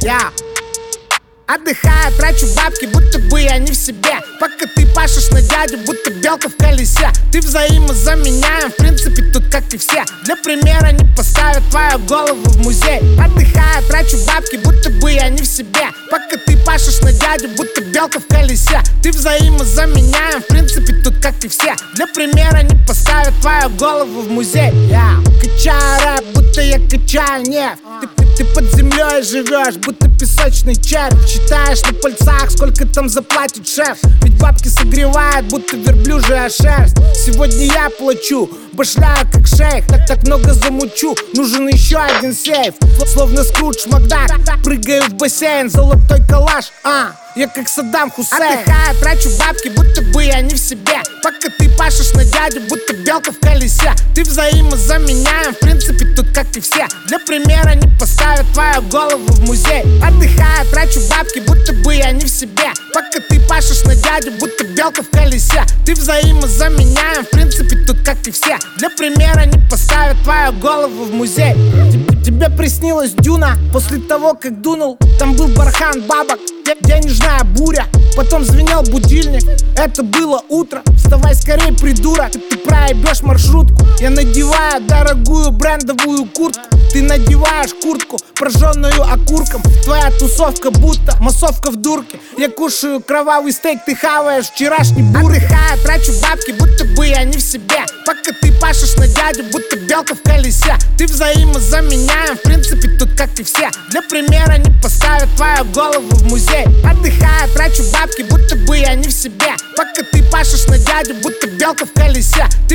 Я отдыхаю, трачу бабки, будто бы я не в себе. Пока ты пашешь на дядю, будто белка в колесе. Ты взаимозаменяем, в принципе, тут как и все. Для примера не поставят твою голову в музей. Отдыхаю, трачу бабки, будто бы я не в себе. Пока ты пашешь на дядю, будто белка в колесе. Ты взаимозаменяем, в принципе, тут как и все. Для примера не поставят твою голову в музей. Я качаю рэп, будто я качаю нефть. Ты под землей живешь, будто песочный червь. Считаешь на пальцах, сколько там заплатит шеф. Ведь бабки согревают, будто верблюжья шерсть. Сегодня я плачу, башляю как шейх. Так много замучу, нужен еще один сейф. Словно Скрудж Макдак, прыгаю в бассейн, золотой калаш, я как Саддам Хусейн. Отдыхаю, трачу бабки, будто бы я не в себе. Пока ты пашешь на дядю, будто белка в колесе. Ты взаимозаменяем, в принципе, тут как и все. Для примера не поставят твою голову в музей. Отдыхаю, трачу бабки, будто бы я не в себе. Пока ты пашешь на дядю, будто белка в колесе. Ты взаимозаменяем, в принципе, тут как и все. Для примера не поставят твою голову в музей. Тебе приснилась дюна после того, как дунул. Там был бархан бабок, денежная буря. Потом звенел будильник, это было утро. Вставай скорей, придурок, ты проебешь маршрутку. Я надеваю дорогую брендовую куртку. Ты надеваешь куртку, прожженную окурком. Твоя тусовка будто массовка в дурке. Я кушаю кровавый стейк, ты хаваешь вчерашний бургер. Отдыхаю, трачу бабки, будто бы я не в себе. Пока ты пашешь на дядю, будто белка в колесе. Ты взаимозаменяем, в принципе, тут как и все. Для примера не поставят твою голову в музей. Отдыхаю, трачу бабки, будто бы я не в себе. Пока ты пашешь на дядю, будто белка в колесе. Ты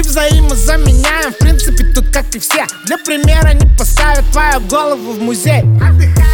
взаимозаменяем, в принципе, тут как и все. Для примера не поставят твою голову в музей. Отдыхаю.